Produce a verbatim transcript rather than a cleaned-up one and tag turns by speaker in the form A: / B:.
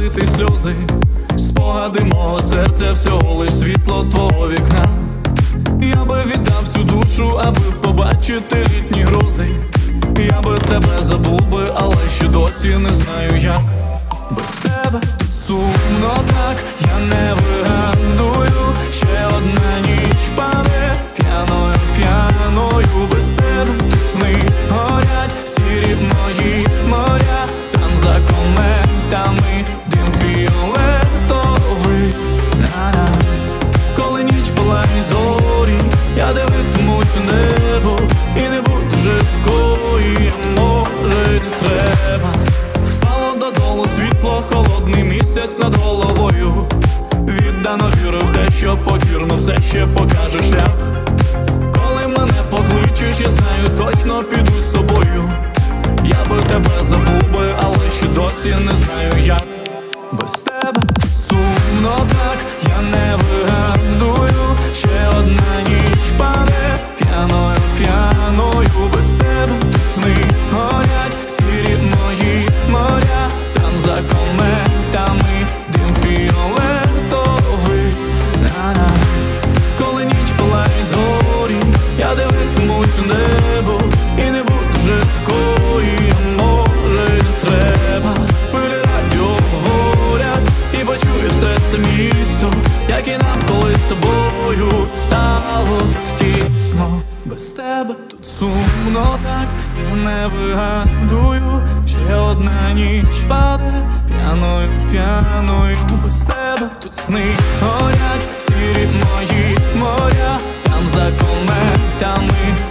A: пролити сльози, спогади мого серця, всього лиш світло твого вікна. Я би віддав всю душу, аби побачити літні грози. Я би тебе забув би, але ще досі не знаю як. Без тебе тут сумно так, я не вигадую. Ще одна ніч паде п'яною, п'яною. Без тебе тут сни горять, сірі мої моря. Там за кометами дим фіолетовий. На-на. Коли ніч палають зорі, я дивитимусь у небо, і не буду вже такої, а може й не треба. Впало додолу світло, холодний місяць над головою. Віддано вірю в те, що покірно все ще покаже шлях. Коли мене покличеш, я знаю, точно піду з тобою. Я би тебе забув би, але ще досі не знаю як. Без тебе тут сумно так, я не вигадую. Ще одна ніч паде п'яною, п'яною. Без тебе тут сни горять, сірі мої моря. Там за кометами дим фіолетовий. На-на. Коли ніч палають зорі, я дивитимусь у небо, і не буду вже такої, а може й не треба. Хвилі радіо говорять, і почую все це місто, як і нам колись з тобою стало так тісно. Без тебе тут сумно так, я не вигадую. Ще одна ніч паде п'яною, п'яною. Без тебе тут сни горять, сірі мої моря. Там за кометами